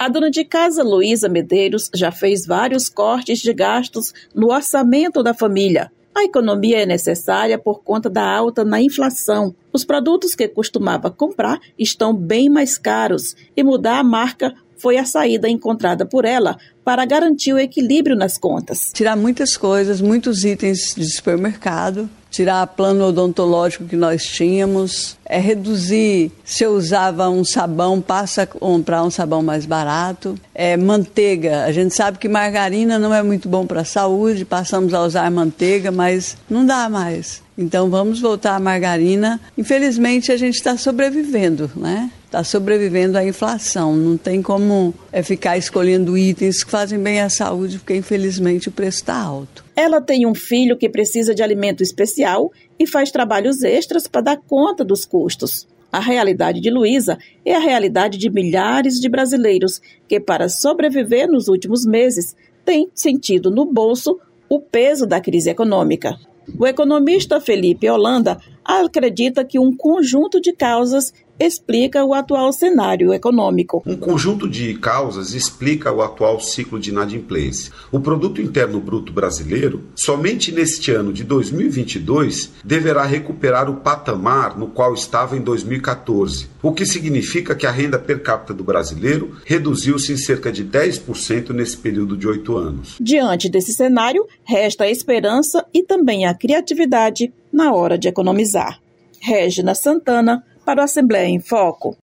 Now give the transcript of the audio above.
A dona de casa Luísa Medeiros já fez vários cortes de gastos no orçamento da família. A economia é necessária por conta da alta na inflação. Os produtos que costumava comprar estão bem mais caros e mudar a marca foi a saída encontrada por ela para garantir o equilíbrio nas contas. Tirar muitas coisas, muitos itens de supermercado, tirar plano odontológico que nós tínhamos, reduzir, se eu usava um sabão, passa a comprar um sabão mais barato, manteiga, a gente sabe que margarina não é muito bom para a saúde, passamos a usar manteiga, mas não dá mais. Então vamos voltar à margarina. Infelizmente a gente está sobrevivendo, né? Está sobrevivendo à inflação. Não tem como ficar escolhendo itens que fazem bem à saúde, porque infelizmente o preço está alto. Ela tem um filho que precisa de alimento especial e faz trabalhos extras para dar conta dos custos. A realidade de Luísa é a realidade de milhares de brasileiros que, para sobreviver nos últimos meses, têm sentido no bolso o peso da crise econômica. O economista Felipe Holanda acredita que um conjunto de causas explica o atual cenário econômico. Um conjunto de causas explica o atual ciclo de inadimplência. O Produto Interno Bruto brasileiro, somente neste ano de 2022, deverá recuperar o patamar no qual estava em 2014, o que significa que a renda per capita do brasileiro reduziu-se em cerca de 10% nesse período de 8 anos. Diante desse cenário, resta a esperança e também a criatividade na hora de economizar. Régina Santana, para o Assembleia em Foco.